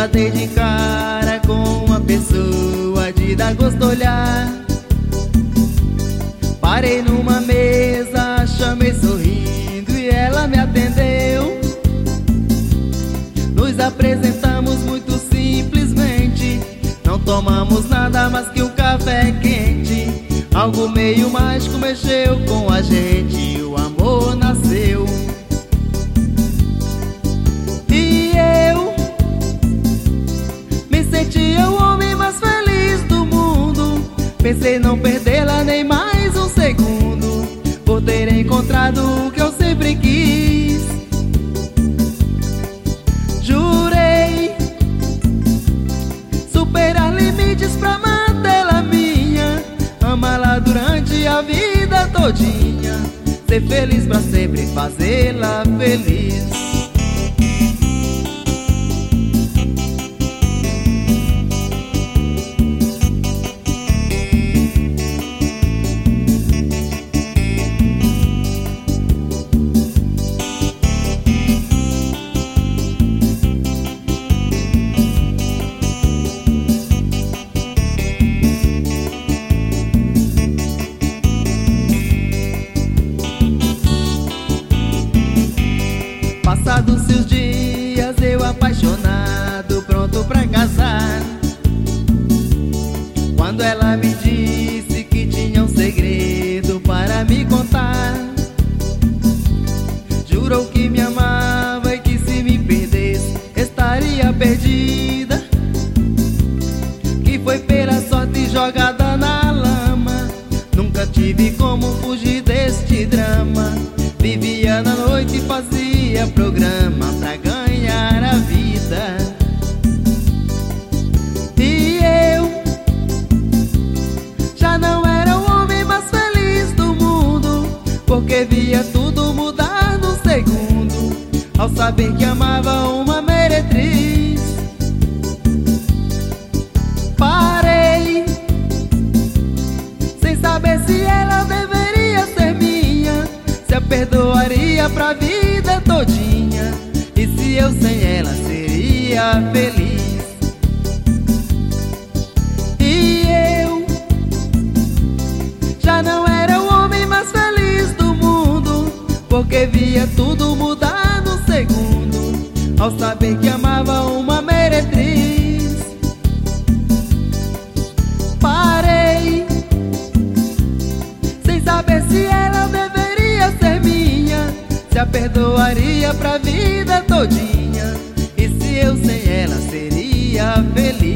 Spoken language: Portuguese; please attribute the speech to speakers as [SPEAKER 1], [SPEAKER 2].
[SPEAKER 1] Já dei de cara com uma pessoa de dar gosto olhar. Parei numa mesa, chamei sorrindo e ela me atendeu. Nos apresentamos muito simplesmente, não tomamos nada mais que um café quente. Algo meio mágico mexeu com a gente, o amor nasceu. E eu me sentia o homem mais feliz do mundo. Pensei não perdê-la nem mais um segundo, por ter encontrado o que eu sempre quis. Jurei superar limites pra mantê-la minha, amá-la durante a vida todinha, ser feliz pra sempre, fazê-la feliz. Passados seus dias, eu apaixonado, pronto pra casar. Quando ela me disse que tinha um segredo para me contar, jurou que me amava e que se me perdesse estaria perdida, que foi pela sorte jogada na lama. Nunca tive como fugir deste drama, vivia na noite e fazia programa pra ganhar a vida. E eu já não era o homem mais feliz do mundo, porque via tudo mudar num segundo, ao saber que amava uma meretriz. Parei sem saber se ela deveria ser minha, se a perdoaria pra vida todinha, e se eu sem ela seria feliz. E eu já não era o homem mais feliz do mundo, porque via tudo mudar num segundo, ao saber que amava uma meretriz. Parei sem saber se ela deveria ser minha, se a perdoaria pra vida todinha, e se eu sem ela seria feliz.